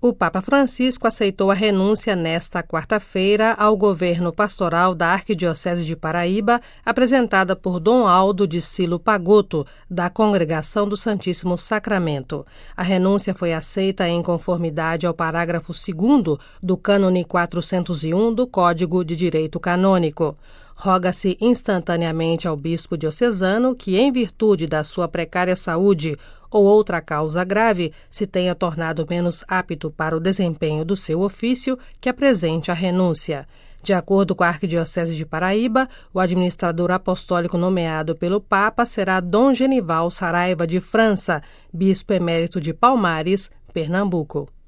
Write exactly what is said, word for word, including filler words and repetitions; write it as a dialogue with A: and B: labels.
A: O Papa Francisco aceitou a renúncia nesta quarta-feira ao governo pastoral da Arquidiocese de Paraíba, apresentada por Dom Aldo de Silo Pagotto, da Congregação do Santíssimo Sacramento. A renúncia foi aceita em conformidade ao parágrafo segundo do Cânone quatrocentos e um do Código de Direito Canônico. Roga-se instantaneamente ao bispo diocesano que, em virtude da sua precária saúde ou outra causa grave, se tenha tornado menos apto para o desempenho do seu ofício, que apresente a renúncia. De acordo com a Arquidiocese de Paraíba, o administrador apostólico nomeado pelo Papa será Dom Genival Saraiva de França, bispo emérito de Palmares, Pernambuco.